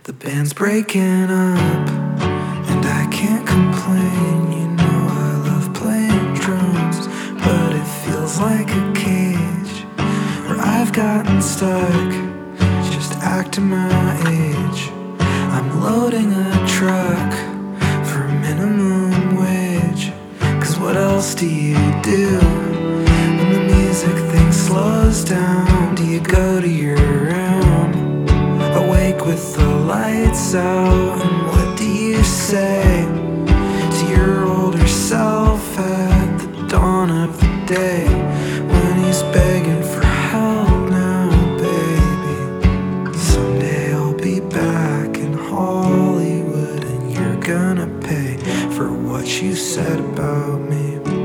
The band's breaking up, and I can't complain. You know I love playing drums, but it feels like a cage where I've gotten stuck, just acting my age. I'm loading a truck for minimum wage, 'cause what else do you do when the music thing slows down? Do you go to your room, awake with the lights out, and what do you say to your older self at the dawn of the day, when he's begging for help now, baby? Someday I'll be back in Hollywood, and you're gonna pay for what you said about me.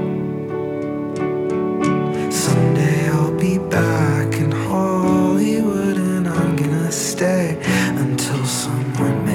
Someday I'll be back in Hollywood, and I'm gonna stay until someone